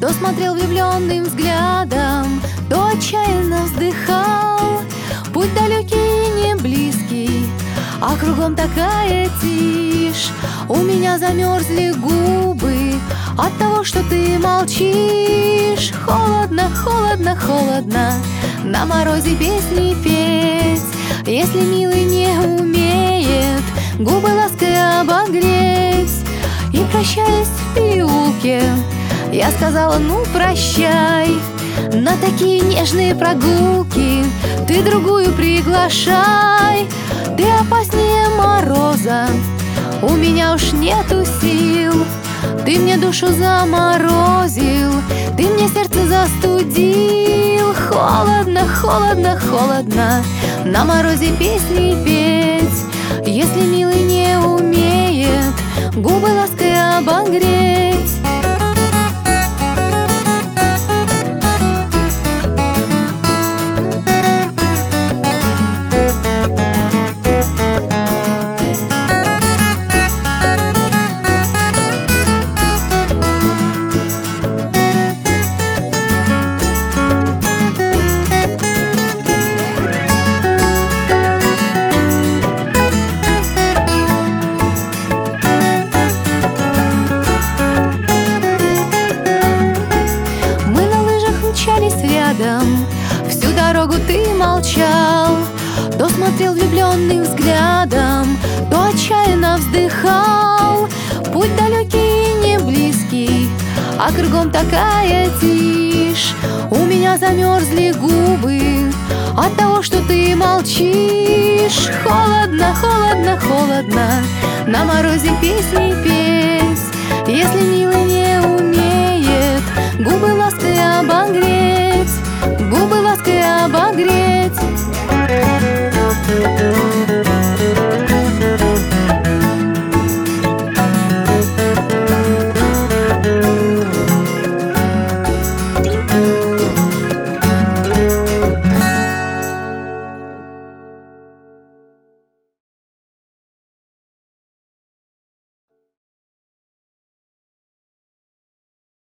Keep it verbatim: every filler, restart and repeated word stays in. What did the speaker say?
То смотрел влюбленным взглядом, то отчаянно вздыхал. Путь далекий и не близкий, а кругом такая тишь. У меня замерзли губы от того, что ты молчишь. Холодно, холодно, холодно на морозе песни петь. Если милый не умеет губы лаской обогреть. И прощаясь в переулке, я сказала: ну прощай. На такие нежные прогулки ты другую приглашай. Ты опаснее мороза, у меня уж нету сил. Ты мне душу заморозил, ты мне сердце застудил. Холодно, холодно, холодно на морозе песни петь. Если милый не умеет губы лаской обогреть. Рядом всю дорогу ты молчал, то смотрел влюбленным взглядом, то отчаянно вздыхал. Путь далекий и не близкий, а кругом такая тишь. У меня замерзли губы от того, что ты молчишь. Холодно, холодно, холодно на морозе песни петь. Если милый